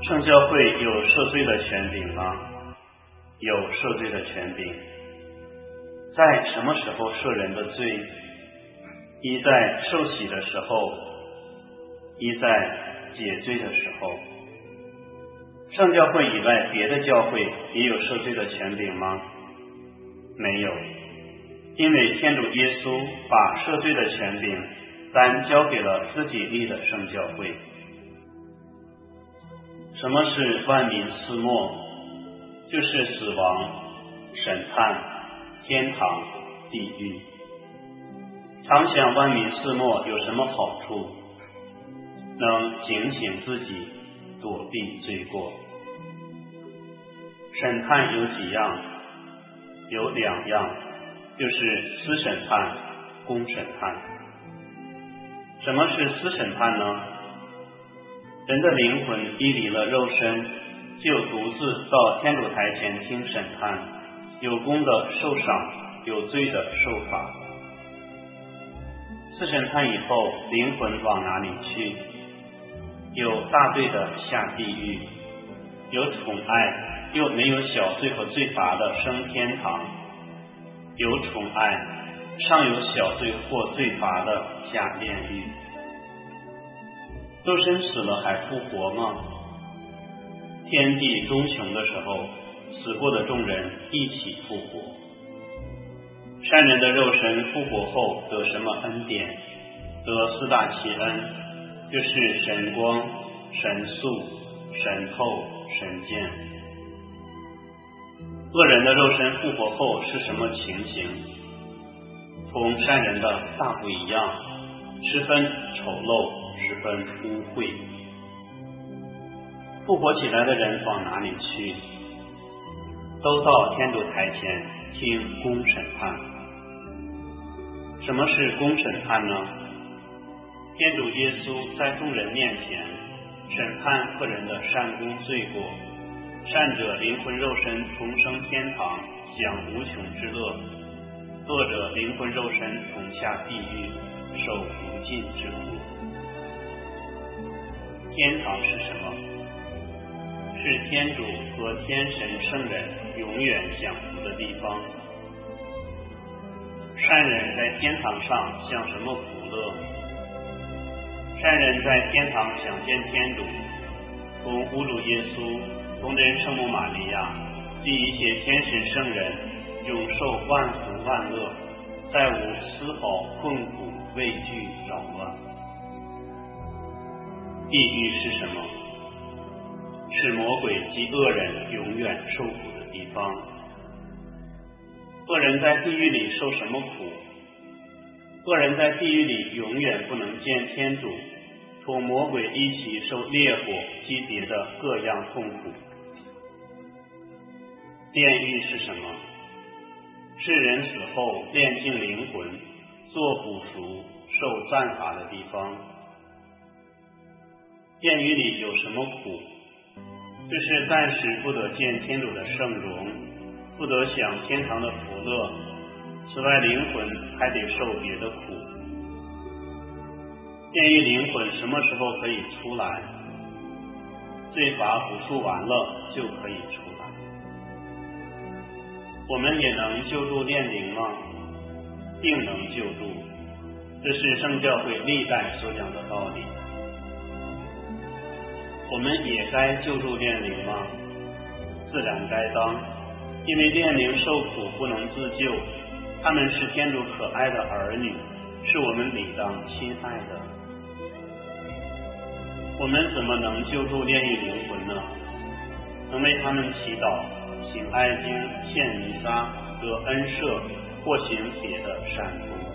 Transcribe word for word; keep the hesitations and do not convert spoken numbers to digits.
圣教会有赦罪的权柄吗？有赦罪的权柄。在什么时候赦人的罪？一在受洗的时候，一在解罪的时候。圣教会以外别的教会也有赦罪的权柄吗？没有，因为天主耶稣把赦罪的权柄单交给了自己立的圣教会。什么是万民四末？就是死亡、审判、天堂、地狱。常想万民四末有什么好处？能警醒自己，躲避罪过。审判有几样？有两样，就是私审判、公审判。什么是私审判呢？人的灵魂依离了肉身，就独自到天主台前听审判，有功的受赏，有罪的受罚。私审判以后，灵魂往哪里去？有大罪的下地狱，有宠爱又没有小罪和罪罚的升天堂，有宠爱尚有小罪或罪罚的下炼狱。肉身死了还复活吗？天地终穷的时候，死过的众人一起复活。善人的肉身复活后得什么恩典？得四大奇恩，就是神光、神速、神透、神见。恶人的肉身复活后是什么情形？同善人的大不一样，十分丑陋，十分污秽。复活起来的人往哪里去？都到天主台前听公审判。什么是公审判呢？天主耶稣在众人面前审判个人的善功罪过，善者灵魂肉身重生天堂，享无穷之乐；恶者灵魂肉身重下地狱，受无尽之苦。天堂是什么？是天主和天神圣人永远享福的地方。善人在天堂上享什么福乐？善人在天堂想见天主，同无主耶稣、同真圣母玛利亚及一切天神圣人永受万福万乐，再无丝毫困苦、畏惧、扰乱。地狱是什么？是魔鬼及恶人永远受苦的地方。恶人在地狱里受什么苦？恶人在地狱里永远不能见天主，同魔鬼一起受烈火击别的各样痛苦。炼狱是什么？是人死后炼净灵魂，做补赎、受赞罚的地方。炼狱里有什么苦？就是暂时不得见天主的圣容，不得享天堂的福乐，此外灵魂还得受别的苦。炼狱灵魂什么时候可以出来？罪罚补赎完了就可以出来。我们也能救助炼灵吗？定能救助，这是圣教会历代所讲的道理。我们也该救助炼灵吗？自然该当，因为炼灵受苦不能自救，他们是天主可爱的儿女，是我们理当亲爱的。我们怎么能救助炼狱灵魂呢？能为他们祈祷、行哀经、献弥撒、得恩赦或行别的善功。